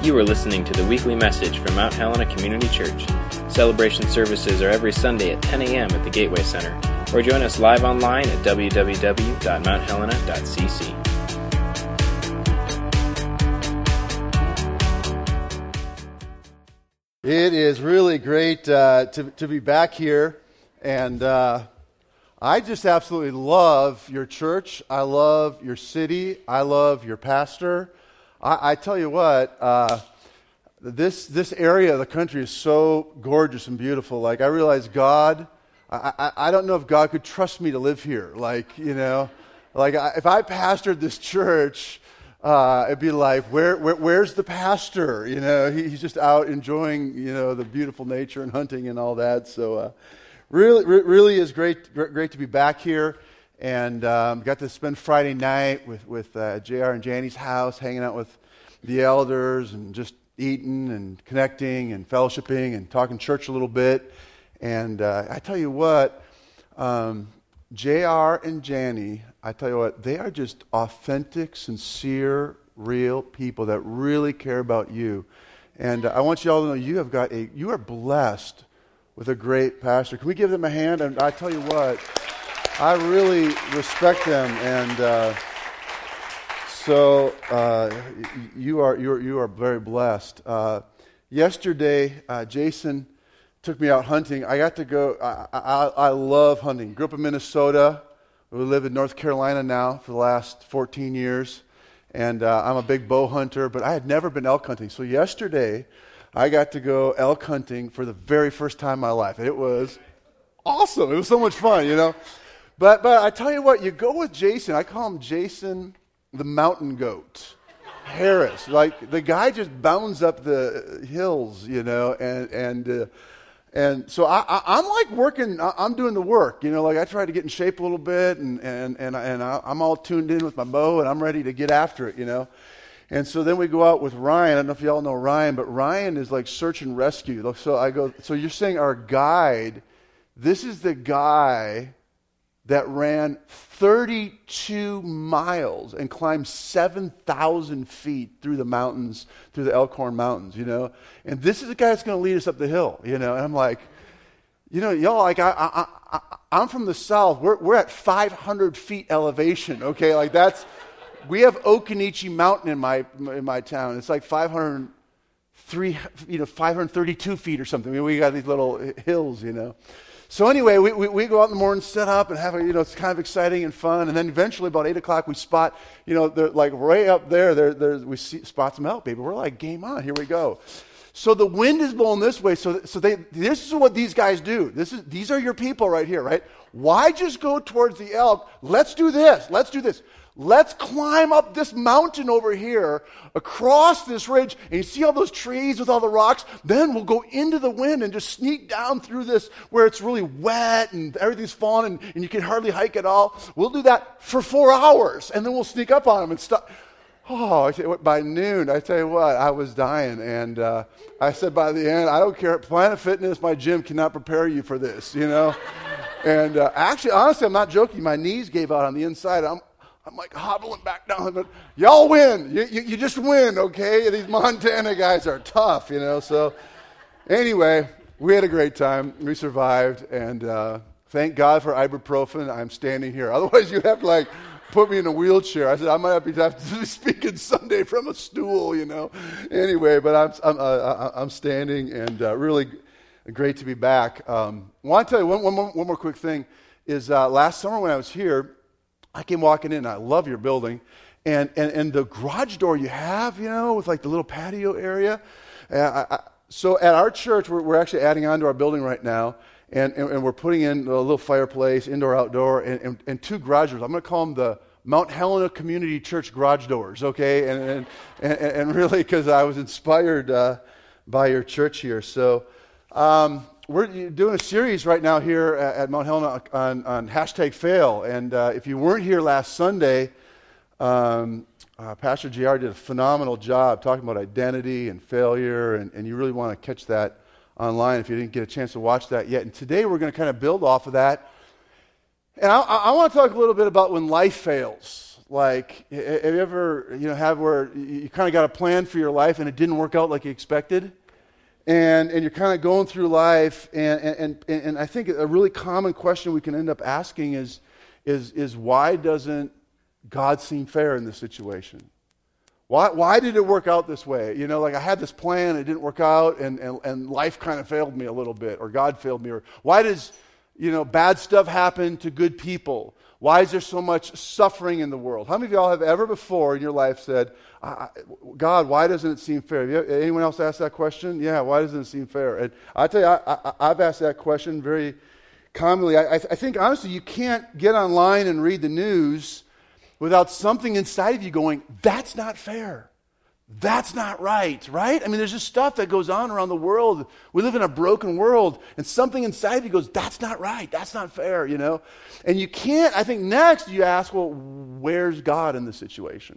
You are listening to the weekly message from Mount Helena Community Church. Celebration services are every Sunday at 10 a.m. at the Gateway Center, or join us live online at www.mounthelena.cc. It is really great to be back here, and I just absolutely love your church. I love your city. I love your pastor. I tell you what, this area of the country is so gorgeous and beautiful. Like, I realize God, I don't know if God could trust me to live here. Like, you know, like if I pastored this church, it'd be like, where's the pastor? You know, he's just out enjoying, you know, the beautiful nature and hunting and all that. So, really is great to be back here. And got to spend Friday night with JR and Jani's house, hanging out with the elders and just eating and connecting and fellowshipping and talking church a little bit. And I tell you what, JR and Jani, I tell you what, they are just authentic, sincere, real people that really care about you. And I want you all to know you are blessed with a great pastor. Can we give them a hand? And I tell you what, I really respect them, and so you are very blessed. Yesterday, Jason took me out hunting. I got to go. I love hunting. Grew up in Minnesota. We live in North Carolina now for the last 14 years, and I'm a big bow hunter. But I had never been elk hunting. So yesterday, I got to go elk hunting for the very first time in my life. It was awesome. It was so much fun, you know. But I tell you what, you go with Jason. I call him Jason the Mountain Goat Harris. Like, the guy just bounds up the hills, you know, and so I'm like working. I'm doing the work, you know. Like, I try to get in shape a little bit, and I'm all tuned in with my bow, and I'm ready to get after it, you know. And so then we go out with Ryan. I don't know if you all know Ryan, but Ryan is like search and rescue. So I go, so you're saying our guide, this is the guy that ran 32 miles and climbed 7,000 feet through the mountains, through the Elkhorn Mountains, you know. And this is the guy that's going to lead us up the hill, you know. And I'm like, you know, y'all, like, I'm from the South. We're at 500 feet elevation, okay? Like, we have Okanichi Mountain in my town. It's like 532 feet or something. I mean, we got these little hills, you know. So anyway, we go out in the morning, set up, and have it's kind of exciting and fun. And then eventually, about 8 o'clock, we spot, you know, they're like right up there. We spot some elk, baby. We're like, game on, here we go. So the wind is blowing this way. So this is what these guys do. These are your people right here, right? Why just go towards the elk? Let's do this. Let's climb up this mountain over here, across this ridge, and you see all those trees with all the rocks? Then we'll go into the wind and just sneak down through this where it's really wet and everything's falling and you can hardly hike at all. We'll do that for 4 hours, and then we'll sneak up on them and stop. Oh, by noon, I tell you what, I was dying. And I said by the end, I don't care. Planet Fitness, my gym cannot prepare you for this, you know. And actually, honestly, I'm not joking. My knees gave out on the inside. I'm like hobbling back down, but y'all win. You just win, okay? These Montana guys are tough, you know. So anyway, we had a great time. We survived, and thank God for ibuprofen. I'm standing here. Otherwise, you'd have to like put me in a wheelchair. I said I might have to be speaking Sunday from a stool, you know. Anyway, but I'm standing, and really great to be back. I want to tell you one more quick thing. Is last summer when I was here, I came walking in. I love your building, and the garage door you have, you know, with like the little patio area. So at our church, we're actually adding on to our building right now, and we're putting in a little fireplace, indoor, outdoor, and 2 garage doors. I'm going to call them the Mount Helena Community Church garage doors, okay? And really, because I was inspired by your church here. So we're doing a series right now here at Mount Helena on #fail. And if you weren't here last Sunday, Pastor JR did a phenomenal job talking about identity and failure, and you really want to catch that online if you didn't get a chance to watch that yet. And today we're going to kind of build off of that. And I want to talk a little bit about when life fails. like, have you ever, have where you kind of got a plan for your life and it didn't work out like you expected? And you're kind of going through life, and I think a really common question we can end up asking is why doesn't God seem fair in this situation? Why did it work out this way? Like I had this plan, it didn't work out, and life kind of failed me a little bit, or God failed me. Or why does, bad stuff happen to good people? Why is there so much suffering in the world? How many of y'all have ever before in your life said, God, why doesn't it seem fair? Anyone else asked that question? Yeah, why doesn't it seem fair? And I tell you, I've asked that question very commonly. I think, honestly, you can't get online and read the news without something inside of you going, that's not fair. That's not right? I mean, there's just stuff that goes on around the world. We live in a broken world, and something inside of you goes, that's not right. That's not fair, And you can't, I think next you ask, well, where's God in the situation?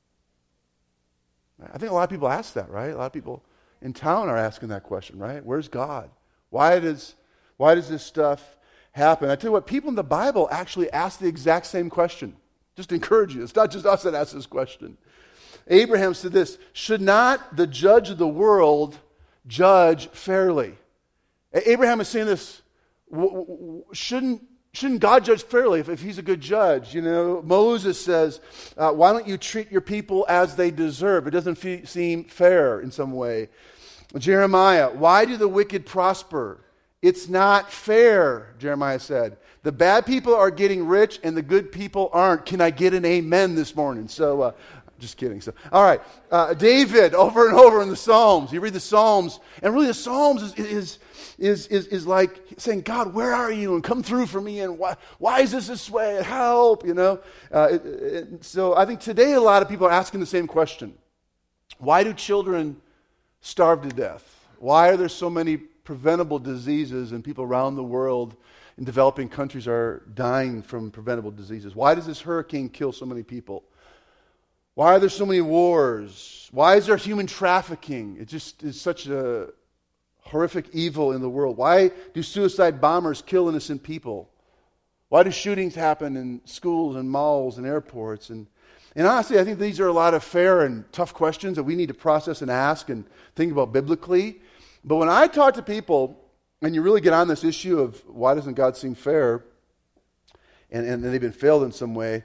I think a lot of people ask that, right? A lot of people in town are asking that question, right? Where's God? Why does this stuff happen? I tell you what, people in the Bible actually ask the exact same question. Just to encourage you. It's not just us that ask this question. Abraham said this, should not the judge of the world judge fairly? Abraham is saying this, shouldn't God judge fairly if he's a good judge? Moses says, why don't you treat your people as they deserve? It doesn't seem fair in some way. Jeremiah, why do the wicked prosper? It's not fair, Jeremiah said. The bad people are getting rich and the good people aren't. Can I get an amen this morning? So, just kidding. So, all right. David, over and over in the Psalms. You read the Psalms, and really the Psalms is like saying, God, where are you? And come through for me. And why is this way? Help, So I think today a lot of people are asking the same question. Why do children starve to death? Why are there so many preventable diseases and people around the world in developing countries are dying from preventable diseases? Why does this hurricane kill so many people? Why are there so many wars? Why is there human trafficking? It just is such a horrific evil in the world. Why do suicide bombers kill innocent people? Why do shootings happen in schools and malls and airports? And honestly, I think these are a lot of fair and tough questions that we need to process and ask and think about biblically. But when I talk to people, and you really get on this issue of why doesn't God seem fair, and they've been failed in some way,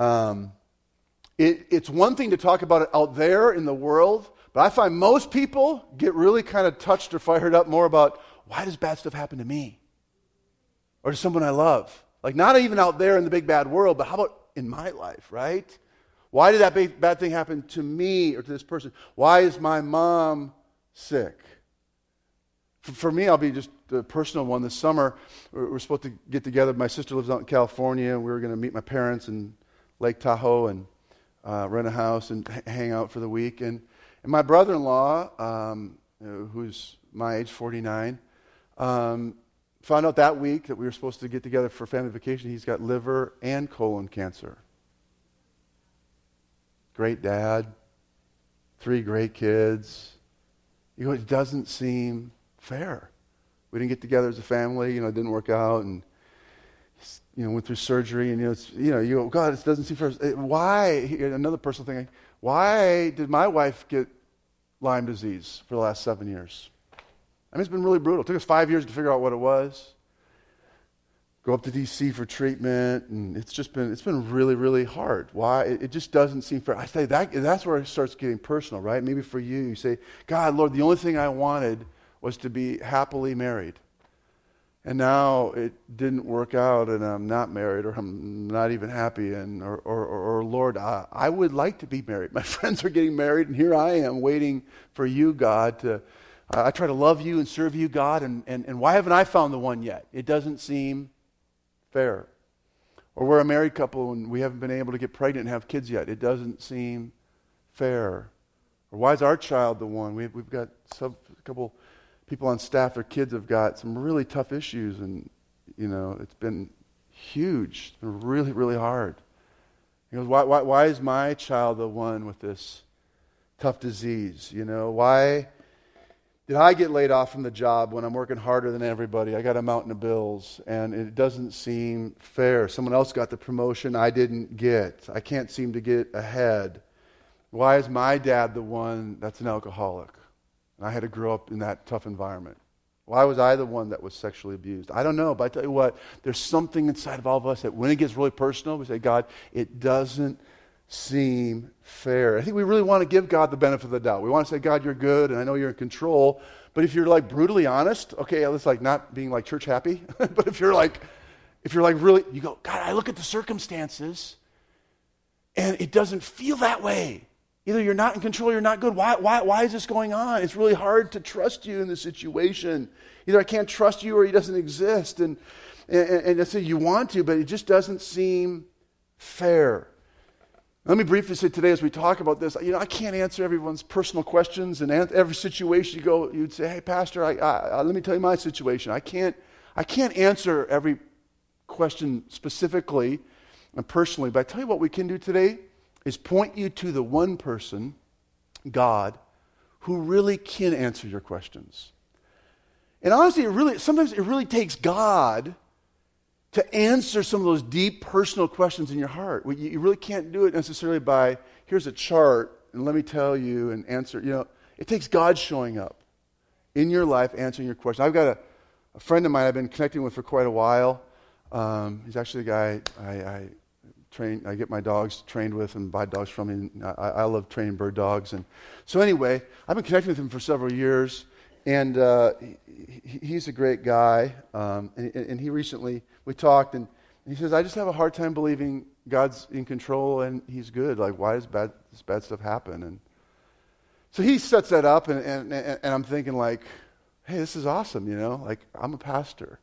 it's one thing to talk about it out there in the world, but I find most people get really kind of touched or fired up more about why does bad stuff happen to me? Or to someone I love? Like not even out there in the big bad world, but how about in my life, right? Why did that bad thing happen to me or to this person? Why is my mom sick? For me, I'll be just a personal one. This summer, we're supposed to get together. My sister lives out in California, and we were going to meet my parents in Lake Tahoe and rent a house and hang out for the week. And my brother-in-law, who's my age, 49, found out that week that we were supposed to get together for family vacation. He's got liver and colon cancer. Great dad, 3 great kids. It doesn't seem fair. We didn't get together as a family. It didn't work out, and went through surgery, and you go, God, it doesn't seem fair. Why? Another personal thing. Why did my wife get Lyme disease for the last 7 years? I mean, it's been really brutal. It took us 5 years to figure out what it was. Go up to D.C. for treatment, and it's been really, really hard. Why? It just doesn't seem fair. I say that's where it starts getting personal, right? Maybe for you say, God, Lord, the only thing I wanted was to be happily married. And now it didn't work out, and I'm not married, or I'm not even happy, or Lord, I would like to be married. My friends are getting married, and here I am waiting for you, God, to. I try to love you and serve you, God, and why haven't I found the one yet? It doesn't seem fair. Or we're a married couple, and we haven't been able to get pregnant and have kids yet. It doesn't seem fair. Or why is our child the one? We've got a couple people on staff, their kids have got some really tough issues, and it's been huge. It's been really, really hard. He goes, why is my child the one with this tough disease? Why Did I get laid off from the job when I'm working harder than everybody? I got a mountain of bills, and it doesn't seem fair. Someone else got the promotion I didn't get. I can't seem to get ahead. Why is my dad the one that's an alcoholic? And I had to grow up in that tough environment. Why was I the one that was sexually abused? I don't know, but I tell you what, there's something inside of all of us that when it gets really personal, we say, God, it doesn't seem fair. I think we really want to give God the benefit of the doubt. We want to say, God, you're good, and I know you're in control. But if you're like brutally honest, okay, it's like not being like church happy. But if you're like really, you go, God, I look at the circumstances, and it doesn't feel that way. Either you're not in control, or you're not good. Why is this going on? It's really hard to trust you in this situation. Either I can't trust you, or he doesn't exist, and I say you want to, but it just doesn't seem fair. Let me briefly say today as we talk about this, I can't answer everyone's personal questions, and every situation you'd say, hey, Pastor, let me tell you my situation. I can't answer every question specifically and personally, but I tell you what we can do today is point you to the one person, God, who really can answer your questions. And honestly, sometimes it really takes God to answer some of those deep personal questions in your heart. You really can't do it necessarily by, here's a chart, and let me tell you and answer. It takes God showing up in your life, answering your question. I've got a friend of mine I've been connecting with for quite a while. He's actually the guy I get my dogs trained with and buy dogs from him. I love training bird dogs. And so anyway, I've been connecting with him for several years, and he's a great guy. And he recently, we talked, and he says, I just have a hard time believing God's in control and he's good. Like, why does this bad stuff happen? And so he sets that up, and I'm thinking like, hey, this is awesome, like I'm a pastor.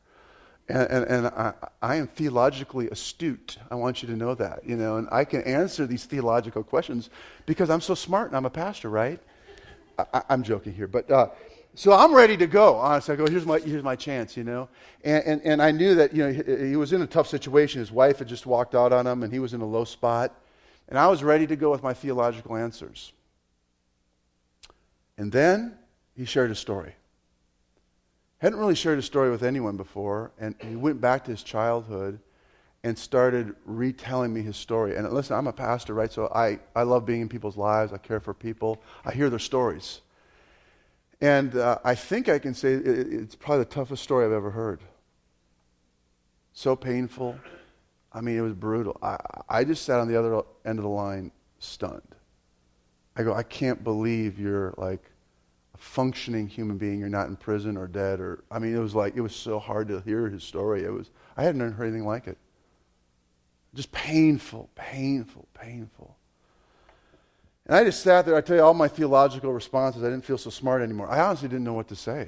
And I am theologically astute. I want you to know that, and I can answer these theological questions because I'm so smart and I'm a pastor, right? I'm joking here, but so I'm ready to go. Honestly, I go, here's my chance, and I knew that he was in a tough situation. His wife had just walked out on him, and he was in a low spot, and I was ready to go with my theological answers. And then he shared a story. Hadn't really shared a story with anyone before, and he went back to his childhood and started retelling me his story. And listen, I'm a pastor, right? So I love being in people's lives. I care for people. I hear their stories. And I think I can say it's probably the toughest story I've ever heard. So painful. I mean, it was brutal. I just sat on the other end of the line stunned. I go, I can't believe you're like a functioning human being. You're not in prison or dead. It was so hard to hear his story. I hadn't heard anything like it. Just painful, painful, painful. And I just sat there. I tell you, all my theological responses, I didn't feel so smart anymore. I honestly didn't know what to say.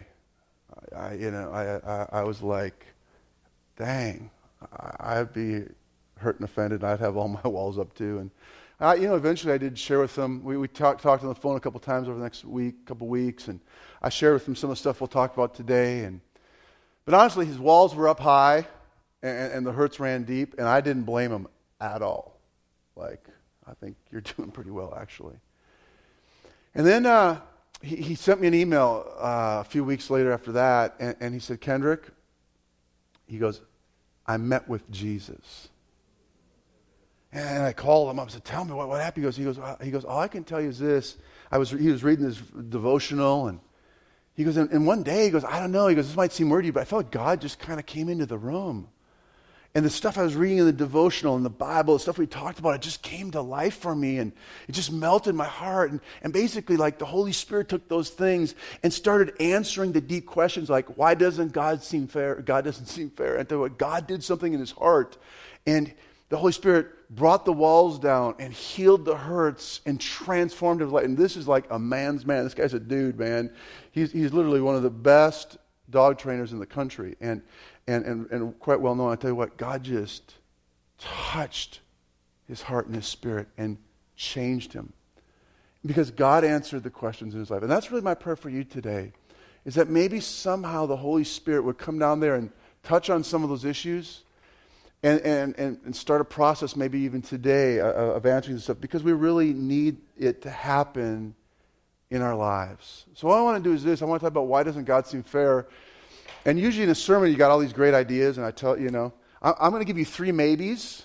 I was like, dang, I'd be hurt and offended, and I'd have all my walls up too. And eventually I did share with them. We talked on the phone a couple times over the next couple weeks, and I shared with them some of the stuff we'll talk about today. But honestly, his walls were up high, and the hurts ran deep, and I didn't blame him at all. Like, I think you're doing pretty well, actually. And then he sent me an email a few weeks later after that, and he said, Kendrick, he goes, I met with Jesus. And I called him up and said, tell me what happened. He goes, all I can tell you is this. He was reading his devotional, and he goes, and one day, he goes, I don't know. He goes, this might seem weird to you, but I felt like God just kind of came into the room. And the stuff I was reading in the devotional, in the Bible, the stuff we talked about, it just came to life for me, and it just melted my heart. And basically, like, the Holy Spirit took those things and started answering the deep questions, like, why doesn't God seem fair? God doesn't seem fair. And what God did something in his heart, and the Holy Spirit brought the walls down and healed the hurts and transformed his life. And this is like a man's man. This guy's a dude, man. He's literally one of the best dog trainers in the country, and quite well known. I tell you what, God just touched his heart and his spirit and changed him, because God answered the questions in his life. And that's really my prayer for you today, is that maybe somehow the Holy Spirit would come down there and touch on some of those issues and start a process maybe even today of answering this stuff, because we really need it to happen in our lives. So what I want to do is this. I want to talk about why doesn't God seem fair? And usually in a sermon, you got all these great ideas, and I tell you, I'm going to give you 3 maybes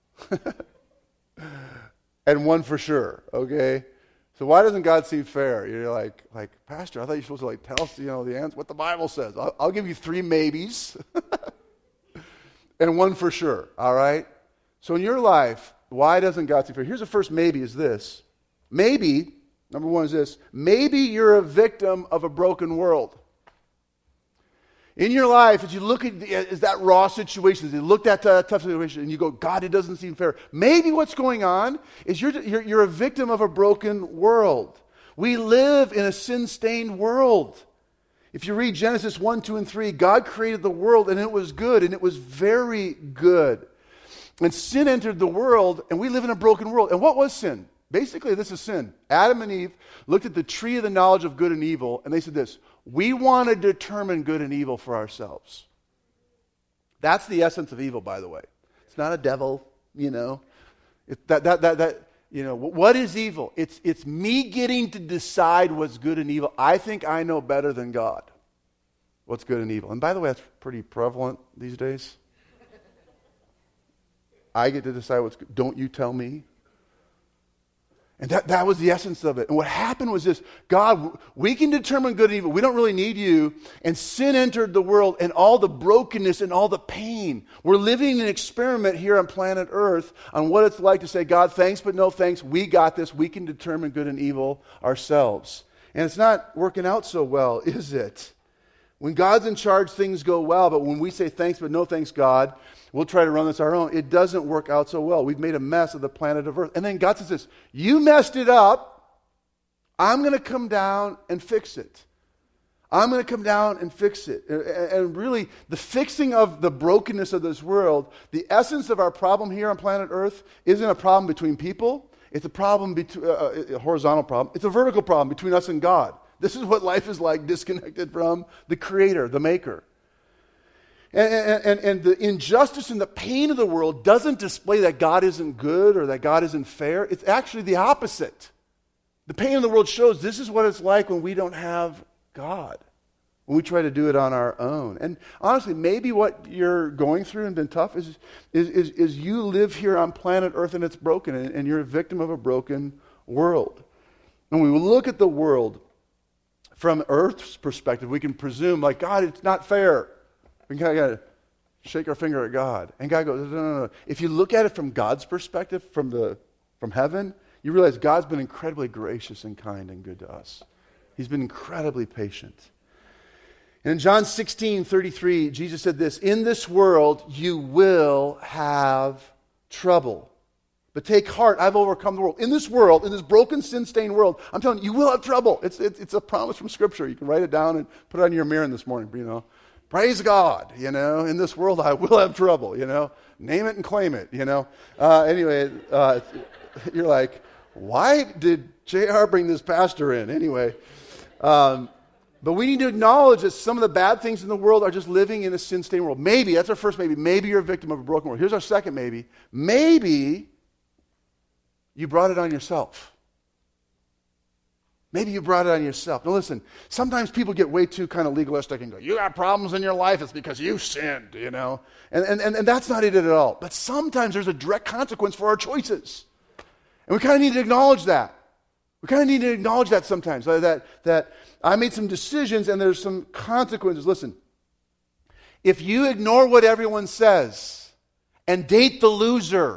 and 1 for sure, okay? So why doesn't God seem fair? You're like, Pastor, I thought you were supposed to tell us, the answer, what the Bible says. I'll give you 3 maybes and 1 for sure, all right? So in your life, why doesn't God seem fair? Here's the first maybe is this. Maybe, number 1 is this. Maybe you're a victim of a broken world. In your life, as you look at that raw situation, as you look at that tough situation, and you go, God, it doesn't seem fair. Maybe what's going on is you're a victim of a broken world. We live in a sin-stained world. If you read Genesis 1, 2, and 3, God created the world, and it was good, and it was very good. And sin entered the world, and we live in a broken world. And what was sin? Basically, this is sin. Adam and Eve looked at the tree of the knowledge of good and evil, and they said this: we want to determine good and evil for ourselves. That's the essence of evil, by the way. It's not a devil, What is evil? It's me getting to decide what's good and evil. I think I know better than God what's good and evil. And by the way, that's pretty prevalent these days. I get to decide what's good. Don't you tell me. And that was the essence of it. And what happened was this: God, we can determine good and evil. We don't really need you. And sin entered the world, and all the brokenness and all the pain. We're living an experiment here on planet Earth on what it's like to say, God, thanks, but no thanks. We got this. We can determine good and evil ourselves. And it's not working out so well, is it? When God's in charge, things go well. But when we say thanks, but no thanks, God, we'll try to run this our own. It doesn't work out so well. We've made a mess of the planet of Earth. And then God says this: you messed it up. I'm going to come down and fix it. I'm going to come down and fix it. And really, the fixing of the brokenness of this world, the essence of our problem here on planet Earth isn't a problem between people. It's a problem, a horizontal problem. It's a vertical problem between us and God. This is what life is like, disconnected from the Creator, the Maker. And the injustice and the pain of the world doesn't display that God isn't good or that God isn't fair. It's actually the opposite. The pain of the world shows this is what it's like when we don't have God, when we try to do it on our own. And honestly, maybe what you're going through and been tough is you live here on planet Earth and it's broken, and you're a victim of a broken world. And when we look at the world from Earth's perspective, we can presume, like, God, it's not fair. We kind of got to shake our finger at God. And God goes, no. If you look at it from God's perspective, from heaven, you realize God's been incredibly gracious and kind and good to us. He's been incredibly patient. And in John 16:33, Jesus said this: in this world you will have trouble. But take heart, I've overcome the world. In this world, in this broken, sin-stained world, I'm telling you, you will have trouble. It's a promise from Scripture. You can write it down and put it on your mirror this morning, Praise God, in this world I will have trouble, Name it and claim it, Anyway, you're like, why did JR bring this pastor in? Anyway, but we need to acknowledge that some of the bad things in the world are just living in a sin-stained world. Maybe, that's our first maybe. Maybe you're a victim of a broken world. Here's our second maybe. Maybe you brought it on yourself. Maybe you brought it on yourself. Now listen, sometimes people get way too kind of legalistic and go, you got problems in your life, it's because you sinned, And that's not it at all. But sometimes there's a direct consequence for our choices. And we kind of need to acknowledge that. We kind of need to acknowledge that sometimes, that I made some decisions and there's some consequences. Listen, if you ignore what everyone says and date the loser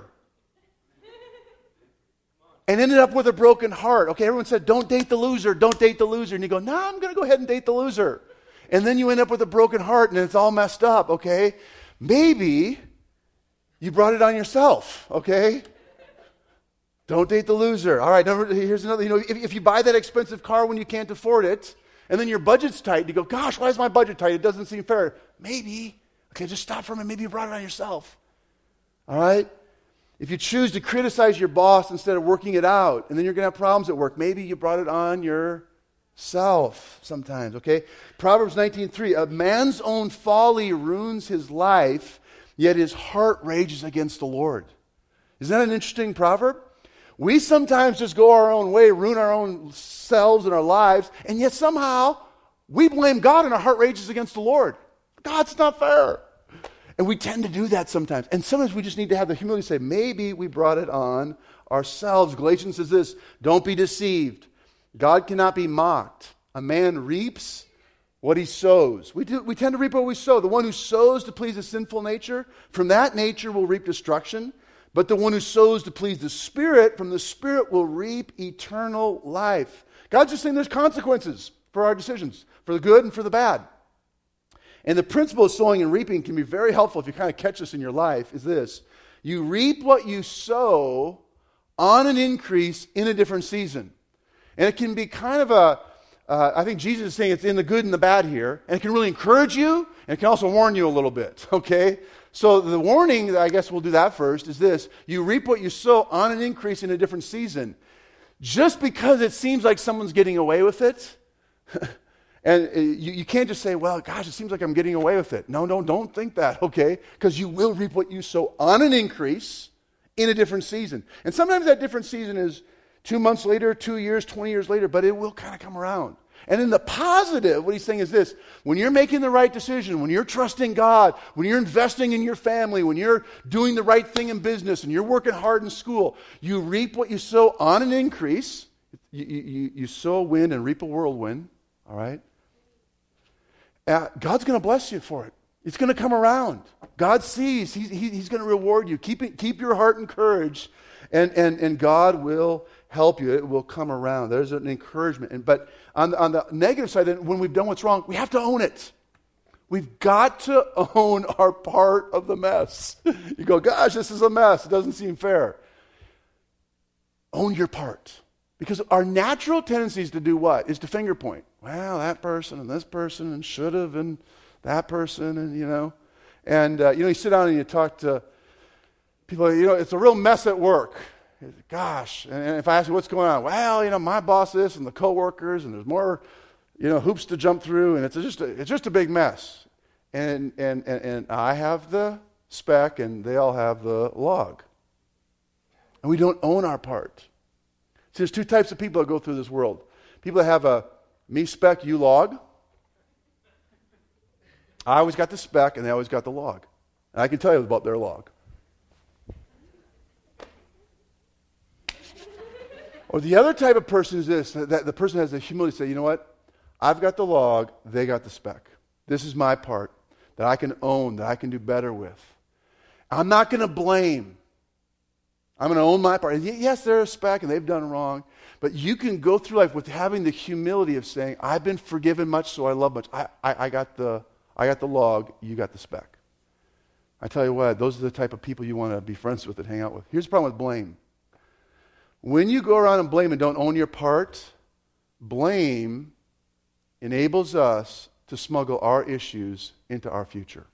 and ended up with a broken heart. Okay, everyone said, don't date the loser, don't date the loser. And you go, no, I'm going to go ahead and date the loser. And then you end up with a broken heart and it's all messed up, okay? Maybe you brought it on yourself, okay? Don't date the loser. All right, here's another, if you buy that expensive car when you can't afford it, and then your budget's tight, and you go, gosh, why is my budget tight? It doesn't seem fair. Maybe, okay, just stop for a minute. Maybe you brought it on yourself. All right? If you choose to criticize your boss instead of working it out, and then you're going to have problems at work, maybe you brought it on yourself sometimes, okay? Proverbs 19:3, a man's own folly ruins his life, yet his heart rages against the Lord. Isn't that an interesting proverb? We sometimes just go our own way, ruin our own selves and our lives, and yet somehow we blame God and our heart rages against the Lord. God's not fair. And we tend to do that sometimes. And sometimes we just need to have the humility to say, maybe we brought it on ourselves. Galatians says this, don't be deceived. God cannot be mocked. A man reaps what he sows. We tend to reap what we sow. The one who sows to please his sinful nature, from that nature will reap destruction. But the one who sows to please the Spirit, from the Spirit will reap eternal life. God's just saying there's consequences for our decisions, for the good and for the bad. And the principle of sowing and reaping can be very helpful if you kind of catch this in your life, is this. You reap what you sow on an increase in a different season. And it can be kind of I think Jesus is saying it's in the good and the bad here, and it can really encourage you, and it can also warn you a little bit, okay? So the warning, I guess we'll do that first, is this. You reap what you sow on an increase in a different season. Just because it seems like someone's getting away with it, and you can't just say, well, gosh, it seems like I'm getting away with it. No, don't think that, okay? Because you will reap what you sow on an increase in a different season. And sometimes that different season is 2 months later, 2 years, 20 years later, but it will kind of come around. And in the positive, what he's saying is this. When you're making the right decision, when you're trusting God, when you're investing in your family, when you're doing the right thing in business, and you're working hard in school, you reap what you sow on an increase. You sow a wind and reap a whirlwind, all right? God's going to bless you for it. It's going to come around. God sees. He's going to reward you. Keep your heart encouraged, and God will help you. It will come around. There's an encouragement. But on the negative side, then, when we've done what's wrong, we have to own it. We've got to own our part of the mess. You go, gosh, this is a mess. It doesn't seem fair. Own your part. Because our natural tendency is to do what? Is to finger point. Well, that person and this person and should have and that person and, And, you sit down and you talk to people, it's a real mess at work. Gosh, and if I ask you what's going on, well, my boss this and the coworkers and there's more, hoops to jump through and it's just a big mess. And I have the speck and they all have the log. And we don't own our part. See, there's two types of people that go through this world. People that have a me speck, you log. I always got the speck and they always got the log. And I can tell you about their log. Or the other type of person is this, that the person has the humility to say, you know what? I've got the log, they got the speck. This is my part that I can own, that I can do better with. I'm not going to blame. I'm going to own my part. Yes, they're a speck and they've done wrong, but you can go through life with having the humility of saying, I've been forgiven much, so I love much. I got the log, you got the speck. I tell you what, those are the type of people you want to be friends with and hang out with. Here's the problem with blame. When you go around and blame and don't own your part, blame enables us to smuggle our issues into our future.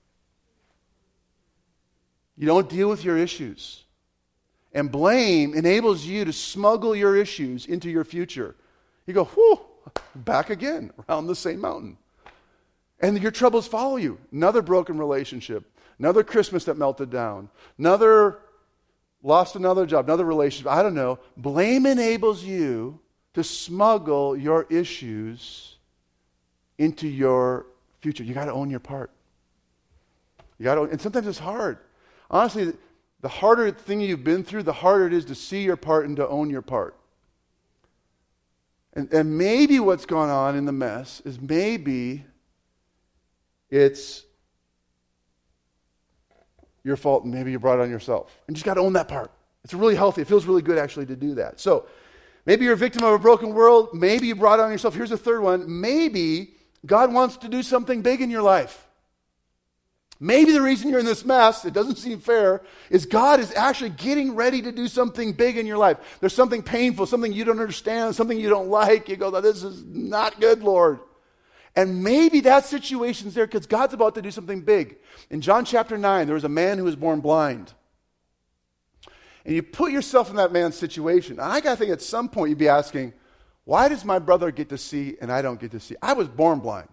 You don't deal with your issues. And blame enables you to smuggle your issues into your future. You go, whew, back again, around the same mountain. And your troubles follow you. Another broken relationship, another Christmas that melted down, lost another job, another relationship, I don't know. Blame enables you to smuggle your issues into your future. You got to own your part. And sometimes it's hard. Honestly, the harder thing you've been through, the harder it is to see your part and to own your part. And maybe what's gone on in the mess is maybe it's your fault, and maybe you brought it on yourself. And you just got to own that part. It's really healthy. It feels really good, actually, to do that. So, maybe you're a victim of a broken world. Maybe you brought it on yourself. Here's the third one. Maybe God wants to do something big in your life. Maybe the reason you're in this mess, it doesn't seem fair, is God is actually getting ready to do something big in your life. There's something painful, something you don't understand, something you don't like. You go, this is not good, Lord. And maybe that situation's there because God's about to do something big. In John chapter 9, there was a man who was born blind. And you put yourself in that man's situation. And I got to think at some point you'd be asking, why does my brother get to see and I don't get to see? I was born blind.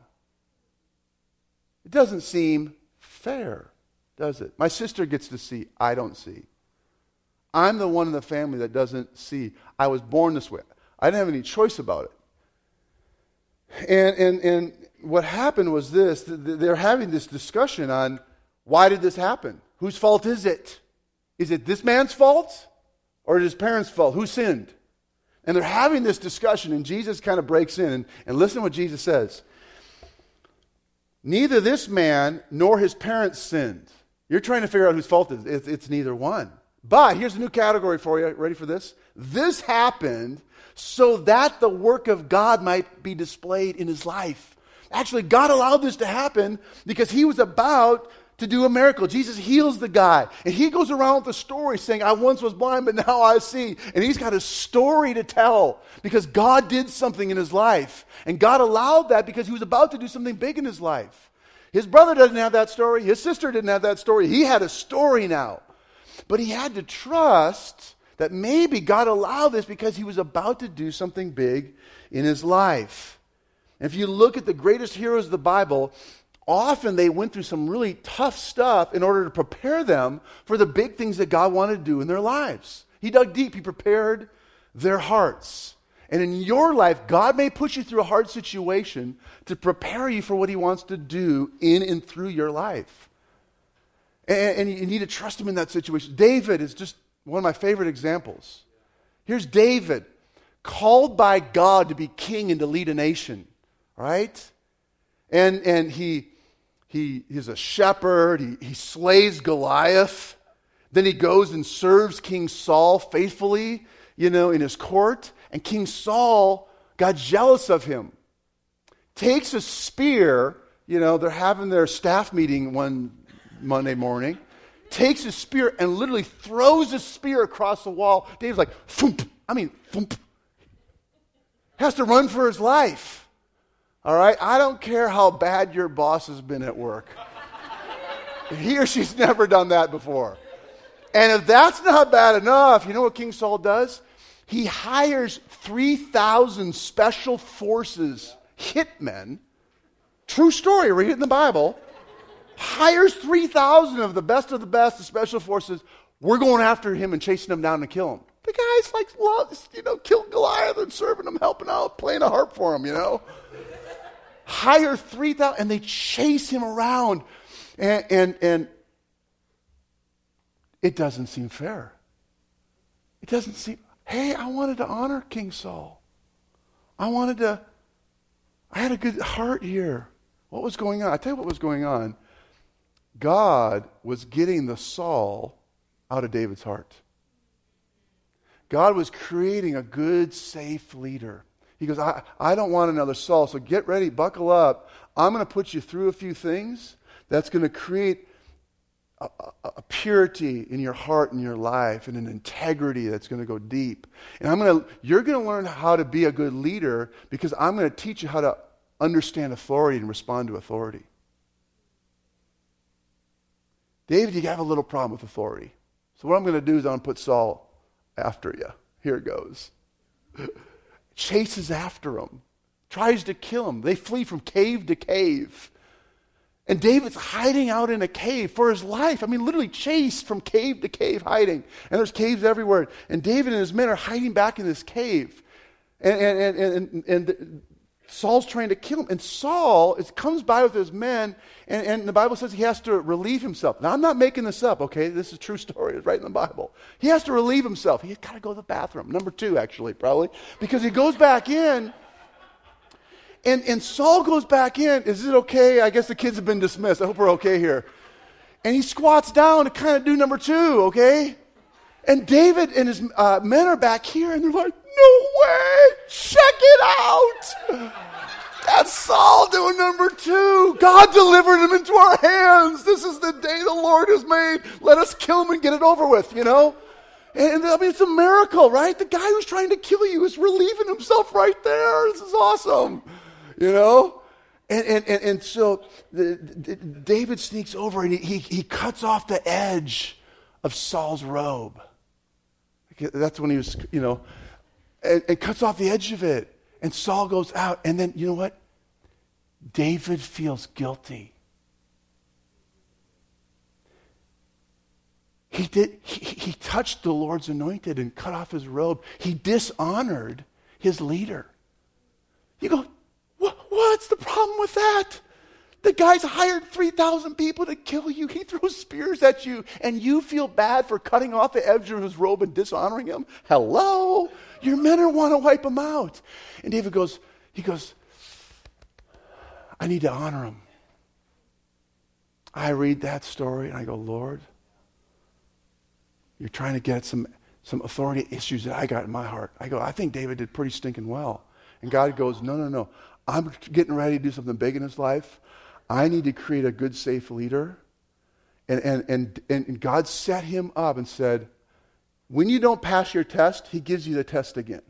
It doesn't seem fair, does it? My sister gets to see, I don't see. I'm the one in the family that doesn't see. I was born this way. I didn't have any choice about it. And what happened was this. They're having this discussion on why did this happen? Whose fault is it? Is it this man's fault or is it his parents' fault? Who sinned? And they're having this discussion, and Jesus kind of breaks in. And listen to what Jesus says. Neither this man nor his parents sinned. You're trying to figure out whose fault it is. It's neither one. But here's a new category for you. Ready for this? This happened so that the work of God might be displayed in his life. Actually, God allowed this to happen because he was about to do a miracle. Jesus heals the guy. And he goes around with the story saying, I once was blind, but now I see. And he's got a story to tell because God did something in his life. And God allowed that because he was about to do something big in his life. His brother doesn't have that story. His sister didn't have that story. He had a story now. But he had to trust that maybe God allowed this because he was about to do something big in his life. And if you look at the greatest heroes of the Bible, often they went through some really tough stuff in order to prepare them for the big things that God wanted to do in their lives. He dug deep. He prepared their hearts. And in your life, God may put you through a hard situation to prepare you for what he wants to do in and through your life. And you need to trust him in that situation. David is just one of my favorite examples. Here's David, called by God to be king and to lead a nation, right? And he's a shepherd. He slays Goliath. Then he goes and serves King Saul faithfully, in his court. And King Saul got jealous of him. Takes a spear, they're having their staff meeting one Monday morning. Takes a spear and literally throws a spear across the wall. David's like, thump. Thump. Has to run for his life. All right? I don't care how bad your boss has been at work. He or she's never done that before. And if that's not bad enough, you know what King Saul does? He hires 3,000 special forces hitmen. True story, read it in the Bible. Hires 3,000 of the best, the special forces. We're going after him and chasing him down to kill him. The guy's loves, killed Goliath and serving him, helping out, playing a harp for him, Hire 3,000, and they chase him around. And it doesn't seem fair. It doesn't seem, hey, I wanted to honor King Saul. I had a good heart here. What was going on? I tell you what was going on. God was getting the Saul out of David's heart. God was creating a good, safe leader. He goes, I don't want another Saul, so get ready, buckle up. I'm going to put you through a few things that's going to create a purity in your heart and your life and an integrity that's going to go deep. And you're going to learn how to be a good leader because I'm going to teach you how to understand authority and respond to authority. David, you have a little problem with authority. So what I'm going to do is I'm going to put Saul after you. Here it goes. Chases after him. Tries to kill him. They flee from cave to cave. And David's hiding out in a cave for his life. Literally chased from cave to cave hiding. And there's caves everywhere. And David and his men are hiding back in this cave. And Saul's trying to kill him. And Saul comes by with his men, and the Bible says he has to relieve himself. Now, I'm not making this up, okay? This is a true story. It's right in the Bible. He has to relieve himself. He's got to go to the bathroom. Number 2, actually, probably. Because he goes back in, and Saul goes back in. Is it okay? I guess the kids have been dismissed. I hope we're okay here. And he squats down to kind of do number 2, okay? And David and his men are back here, and they're like, no way! Check it out! That's Saul doing number 2. God delivered him into our hands. This is the day the Lord has made. Let us kill him and get it over with, And it's a miracle, right? The guy who's trying to kill you is relieving himself right there. This is awesome, And so David sneaks over and he cuts off the edge of Saul's robe. That's when he was, and cuts off the edge of it. And Saul goes out. And then, you know what? David feels guilty. He touched the Lord's anointed and cut off his robe. He dishonored his leader. You go, what's the problem with that? The guy's hired 3,000 people to kill you. He throws spears at you, and you feel bad for cutting off the edge of his robe and dishonoring him? Hello? Your men want to wipe him out. And David goes, I need to honor him. I read that story, and I go, Lord, you're trying to get some authority issues that I got in my heart. I go, I think David did pretty stinking well. And God goes, no. I'm getting ready to do something big in his life. I need to create a good, safe leader. And God set him up and said, when you don't pass your test, he gives you the test again.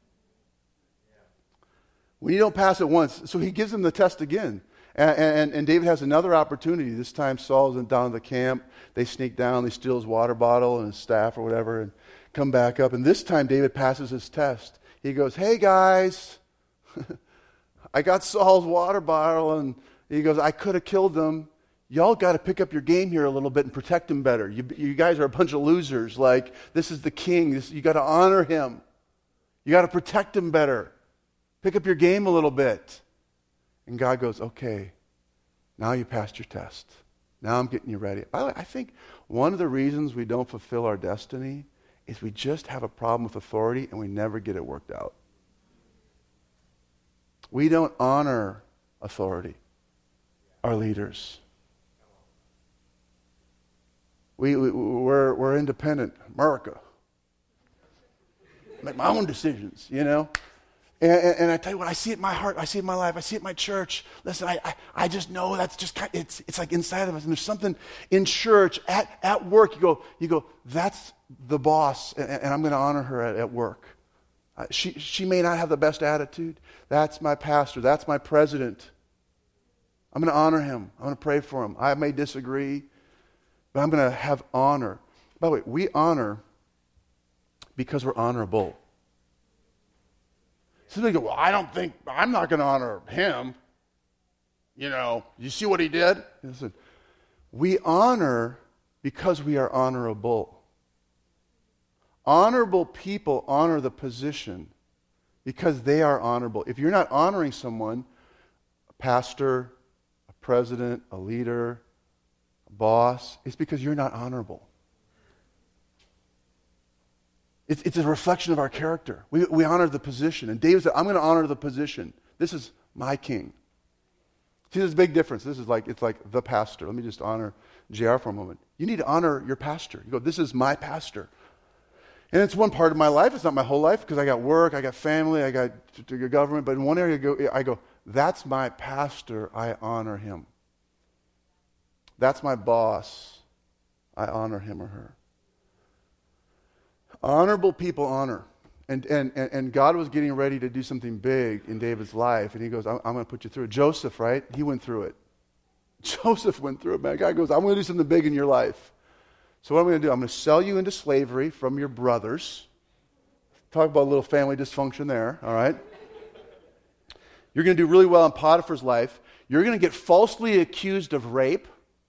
When you don't pass it once, so he gives him the test again. And David has another opportunity. This time Saul's down in the camp. They sneak down, they steal his water bottle and his staff or whatever and come back up. And this time David passes his test. He goes, hey guys, I got Saul's water bottle, and he goes, I could have killed him. Y'all got to pick up your game here a little bit and protect him better. You guys are a bunch of losers. Like, this is the king. You got to honor him. You got to protect him better. Pick up your game a little bit. And God goes, okay, now you passed your test. Now I'm getting you ready. I think one of the reasons we don't fulfill our destiny is we just have a problem with authority and we never get it worked out. We don't honor authority, our leaders. We're independent, America. Make my own decisions, you know. And I tell you what, I see it in my heart, I see it in my life, I see it in my church. Listen, I just know that's just kind of, it's like inside of us. And there's something in church, at work, you go, that's the boss, and I'm going to honor her at work. She may not have the best attitude. That's my pastor. That's my president. I'm going to honor him. I'm going to pray for him. I may disagree, but I'm going to have honor. By the way, we honor because we're honorable. Somebody go, well, I'm not going to honor him. You know, you see what he did? Listen, we honor because we are honorable. Honorable people honor the position because they are honorable. If you're not honoring someone, a pastor, a president, a leader, a boss, it's because you're not honorable. It's a reflection of our character. We honor the position. And David said, I'm going to honor the position. This is my king. See, there's a big difference. It's like the pastor. Let me just honor JR for a moment. You need to honor your pastor. You go, this is my pastor. And it's one part of my life. It's not my whole life because I got work, I got family, I got government. But in one area, I go, that's my pastor. I honor him. That's my boss. I honor him or her. Honorable people honor. And God was getting ready to do something big in David's life. And he goes, I'm going to put you through it. Joseph, right? He went through it. Joseph went through it, man. God goes, I'm going to do something big in your life. So what I'm going to do, I'm going to sell you into slavery from your brothers. Talk about a little family dysfunction there, all right? You're going to do really well in Potiphar's life. You're going to get falsely accused of rape,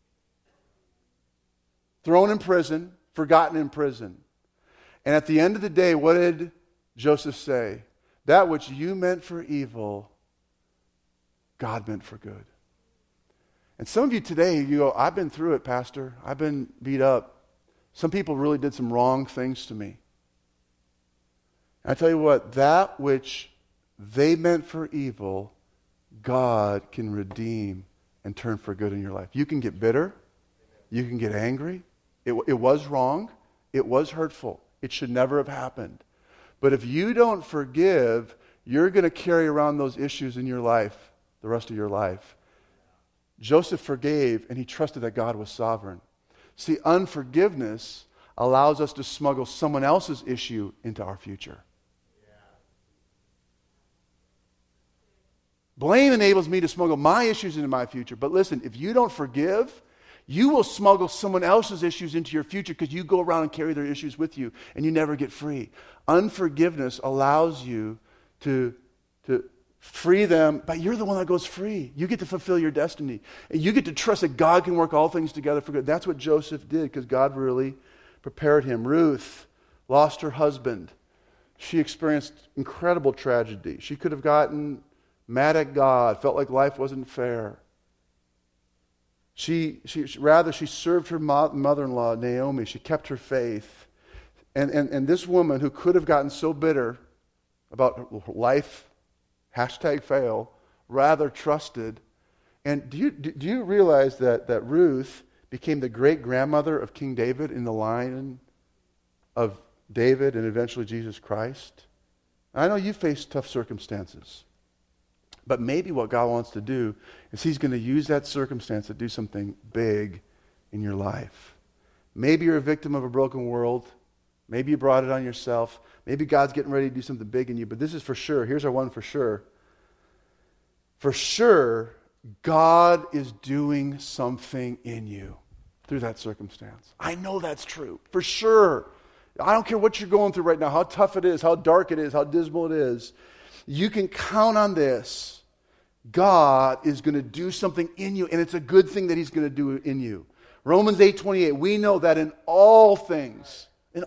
thrown in prison, forgotten in prison. And at the end of the day, what did Joseph say? That which you meant for evil, God meant for good. And some of you today, you go, I've been through it, Pastor. I've been beat up. Some people really did some wrong things to me. And I tell you what, that which they meant for evil, God can redeem and turn for good in your life. You can get bitter. You can get angry. It was wrong. It was hurtful. It should never have happened. But if you don't forgive, you're going to carry around those issues in your life the rest of your life. Joseph forgave, and he trusted that God was sovereign. See, unforgiveness allows us to smuggle someone else's issue into our future. Blame enables me to smuggle my issues into my future. But listen, if you don't forgive, you will smuggle someone else's issues into your future because you go around and carry their issues with you and you never get free. Unforgiveness allows you to free them, but you're the one that goes free. You get to fulfill your destiny. And you get to trust that God can work all things together for good. That's what Joseph did because God really prepared him. Ruth lost her husband. She experienced incredible tragedy. She could have gotten mad at God, felt like life wasn't fair. She served her mother-in-law, Naomi. She kept her faith. And this woman who could have gotten so bitter about life, #fail, rather trusted. And do you realize that Ruth became the great-grandmother of King David in the line of David and eventually Jesus Christ? I know you face tough circumstances, but maybe what God wants to do is He's going to use that circumstance to do something big in your life. Maybe you're a victim of a broken world. Maybe you brought it on yourself. Maybe God's getting ready to do something big in you, but this is for sure. Here's our one for sure. For sure, God is doing something in you through that circumstance. I know that's true. For sure. I don't care what you're going through right now, how tough it is, how dark it is, how dismal it is. You can count on this. God is going to do something in you, and it's a good thing that He's going to do in you. Romans 8:28, we know that in all things,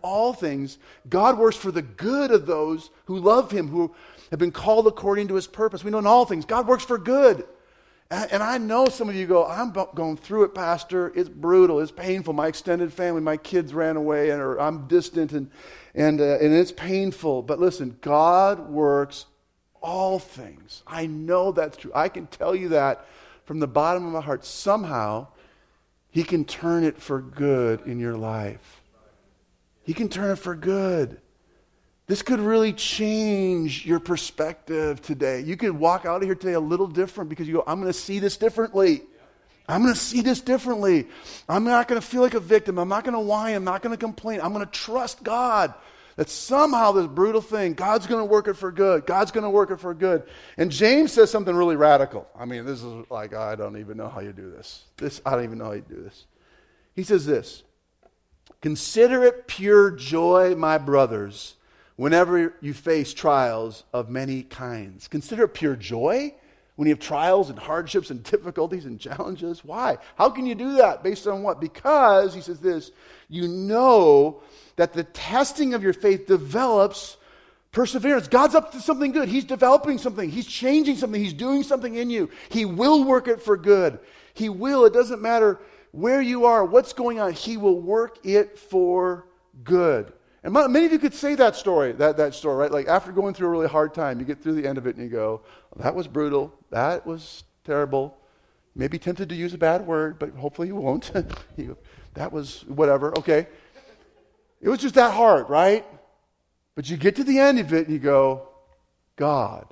God works for the good of those who love Him, who have been called according to His purpose. We know in all things, God works for good. And I know some of you go, I'm going through it, Pastor. It's brutal. It's painful. My extended family, my kids ran away, or I'm distant, and it's painful. But listen, God works all things. I know that's true. I can tell you that from the bottom of my heart. Somehow, He can turn it for good in your life. He can turn it for good. This could really change your perspective today. You could walk out of here today a little different because you go, I'm going to see this differently. I'm going to see this differently. I'm not going to feel like a victim. I'm not going to whine. I'm not going to complain. I'm going to trust God that somehow this brutal thing, God's going to work it for good. God's going to work it for good. And James says something really radical. I mean, this is like, I don't even know how you do this. I don't even know how you do this. He says this, consider it pure joy, my brothers, whenever you face trials of many kinds. Consider it pure joy when you have trials and hardships and difficulties and challenges. Why? How can you do that? Based on what? Because, he says this, you know that the testing of your faith develops perseverance. God's up to something good. He's developing something. He's changing something. He's doing something in you. He will work it for good. He will. It doesn't matter where you are, what's going on. He will work it for good. And many of you could say that story, that story, right? Like after going through a really hard time, you get through the end of it and you go, well, that was brutal. That was terrible. Maybe tempted to use a bad word, but hopefully you won't. That was whatever. Okay. It was just that hard, right? But you get to the end of it and you go, God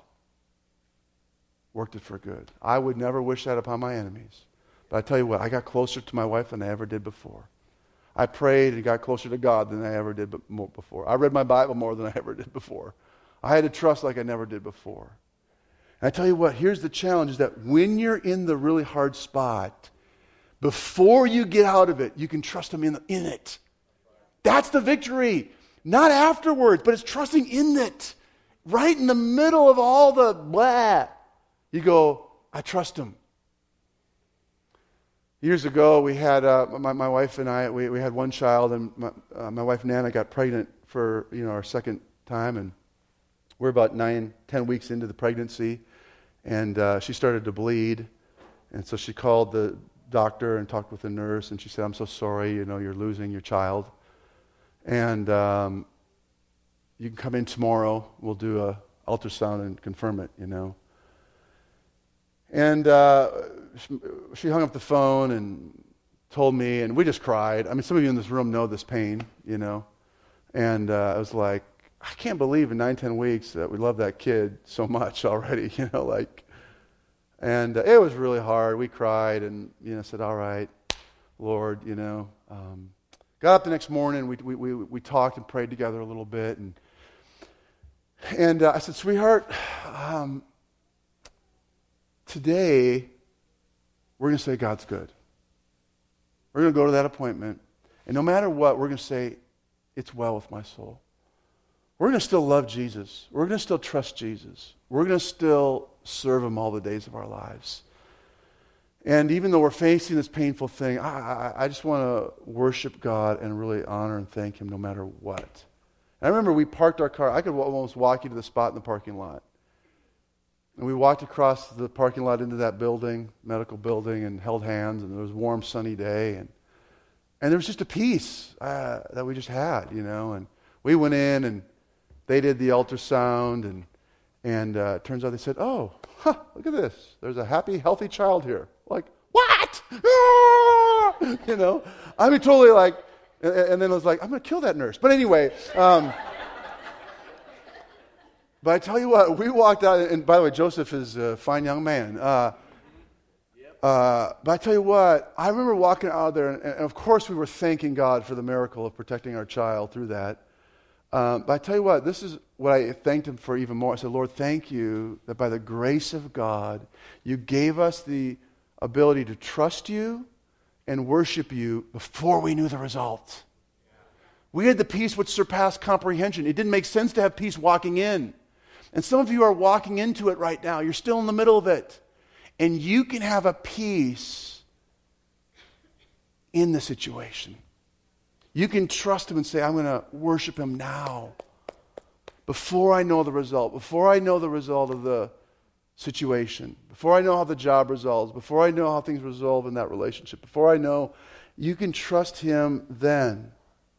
worked it for good. I would never wish that upon my enemies. But I tell you what, I got closer to my wife than I ever did before. I prayed and got closer to God than I ever did before. I read my Bible more than I ever did before. I had to trust like I never did before. And I tell you what, here's the challenge, is that when you're in the really hard spot, before you get out of it, you can trust Him in it. That's the victory. Not afterwards, but it's trusting in it. Right in the middle of all the blah, you go, I trust Him. Years ago, we had my wife and I. We had one child, and my wife Nana got pregnant for our second time, and we're about 9-10 weeks into the pregnancy, and she started to bleed, and so she called the doctor and talked with the nurse, and she said, "I'm so sorry, you're losing your child, and you can come in tomorrow. We'll do a ultrasound and confirm it, And she hung up the phone and told me, and we just cried. I mean, some of you in this room know this pain, And I was like, I can't believe in 9-10 weeks that we love that kid so much already, And it was really hard. We cried and, said, all right, Lord, Got up the next morning, we talked and prayed together a little bit. And I said, sweetheart, today, we're going to say God's good. We're going to go to that appointment, and no matter what, we're going to say, it's well with my soul. We're going to still love Jesus. We're going to still trust Jesus. We're going to still serve Him all the days of our lives. And even though we're facing this painful thing, I just want to worship God and really honor and thank Him no matter what. And I remember we parked our car. I could almost walk you to the spot in the parking lot. And we walked across the parking lot into that building, medical building, and held hands, and it was a warm, sunny day. And there was just a peace that we just had, And we went in, and they did the ultrasound, and it turns out they said, "Oh, look at this. There's a happy, healthy child here." Like, what? Ah! I mean, totally like, and then I was like, I'm going to kill that nurse. But anyway, but I tell you what, we walked out, and by the way, Joseph is a fine young man. But I tell you what, I remember walking out there, and of course we were thanking God for the miracle of protecting our child through that. But I tell you what, this is what I thanked Him for even more. I said, Lord, thank You that by the grace of God, You gave us the ability to trust You and worship You before we knew the result. We had the peace which surpassed comprehension. It didn't make sense to have peace walking in. And some of you are walking into it right now. You're still in the middle of it. And you can have a peace in the situation. You can trust Him and say, I'm going to worship Him now. Before I know the result. Before I know the result of the situation. Before I know how the job resolves. Before I know how things resolve in that relationship. Before I know, you can trust Him then.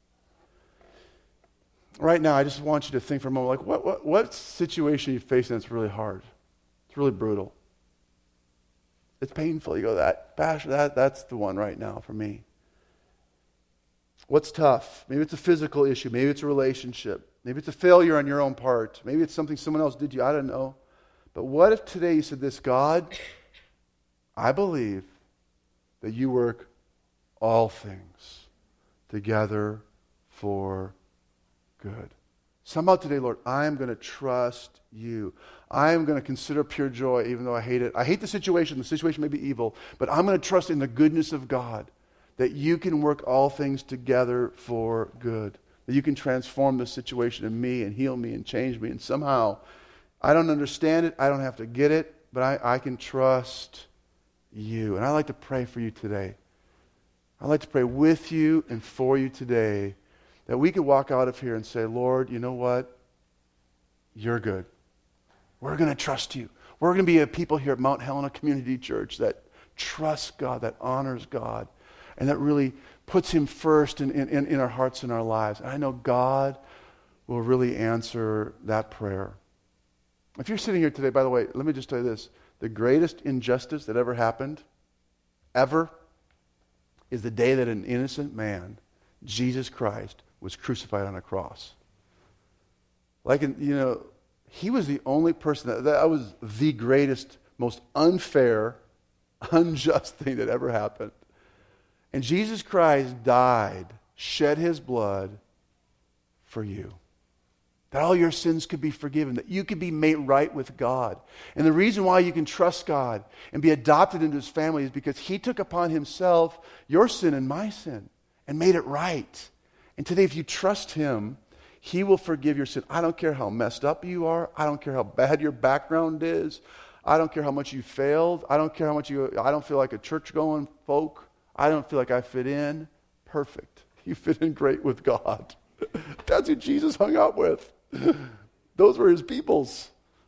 Right now, I just want you to think for a moment, like, what situation are you facing that's really hard? It's really brutal. It's painful. You go, Pastor, that's the one right now for me. What's tough? Maybe it's a physical issue. Maybe it's a relationship. Maybe it's a failure on your own part. Maybe it's something someone else did to you. I don't know. But what if today you said this, God, I believe that You work all things together for good. Somehow today, Lord, I am going to trust You. I am going to consider pure joy even though I hate it. I hate the situation. The situation may be evil. But I'm going to trust in the goodness of God that You can work all things together for good. That You can transform the situation in me and heal me and change me. And somehow, I don't understand it. I don't have to get it. But I can trust You. And I'd like to pray for you today. I'd like to pray with you and for you today that we could walk out of here and say, Lord, you know what? You're good. We're going to trust You. We're going to be a people here at Mount Helena Community Church that trusts God, that honors God, and that really puts Him first in our hearts and our lives. And I know God will really answer that prayer. If you're sitting here today, by the way, let me just tell you this. The greatest injustice that ever happened, ever, is the day that an innocent man, Jesus Christ, was crucified on a cross. He was the only person that was the greatest, most unfair, unjust thing that ever happened. And Jesus Christ died, shed His blood for you. That all your sins could be forgiven, that you could be made right with God. And the reason why you can trust God and be adopted into His family is because He took upon Himself your sin and my sin and made it right. And today, if you trust Him, He will forgive your sin. I don't care how messed up you are. I don't care how bad your background is. I don't care how much you failed. I don't care how much I don't feel like a church-going folk. I don't feel like I fit in. Perfect. You fit in great with God. That's who Jesus hung out with. Those were His peoples.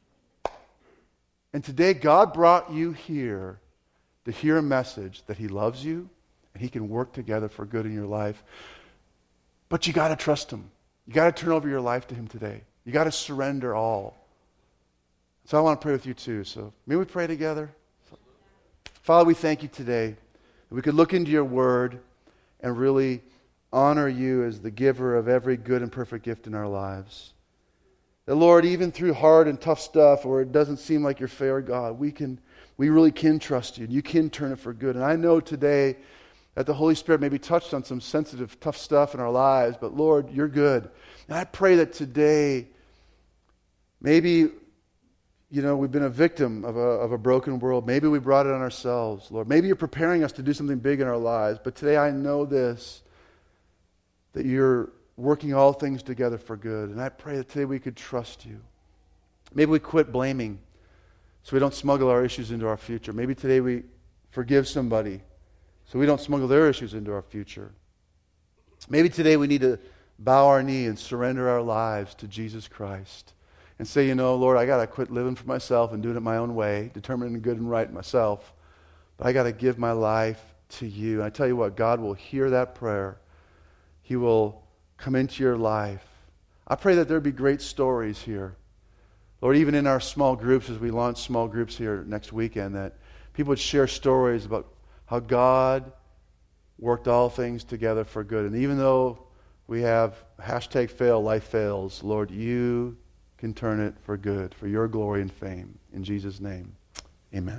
And today, God brought you here to hear a message that He loves you and He can work together for good in your life. But you got to trust Him. You got to turn over your life to Him today. You got to surrender all. So I want to pray with you too. So may we pray together? Father, we thank You today that we could look into Your Word and really honor You as the giver of every good and perfect gift in our lives. That, Lord, even through hard and tough stuff where it doesn't seem like You're fair, God, we really can trust You. And You can turn it for good. And I know today that the Holy Spirit may be touched on some sensitive, tough stuff in our lives, but Lord, You're good. And I pray that today, maybe, we've been a victim of a broken world. Maybe we brought it on ourselves, Lord. Maybe You're preparing us to do something big in our lives. But today I know this, that You're working all things together for good. And I pray that today we could trust You. Maybe we quit blaming so we don't smuggle our issues into our future. Maybe today we forgive somebody so we don't smuggle their issues into our future. Maybe today we need to bow our knee and surrender our lives to Jesus Christ and say, Lord, I got to quit living for myself and doing it my own way, determining good and right myself, but I got to give my life to you. And I tell you what, God will hear that prayer. He will come into your life. I pray that there be great stories here. Lord, even in our small groups, as we launch small groups here next weekend, that people would share stories about how God worked all things together for good. And even though we have #fail, life fails, Lord, you can turn it for good, for your glory and fame. In Jesus' name, amen.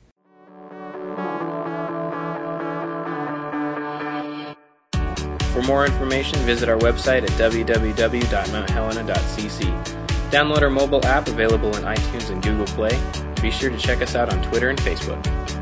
For more information, visit our website at www.mounthelena.cc. Download our mobile app available in iTunes and Google Play. Be sure to check us out on Twitter and Facebook.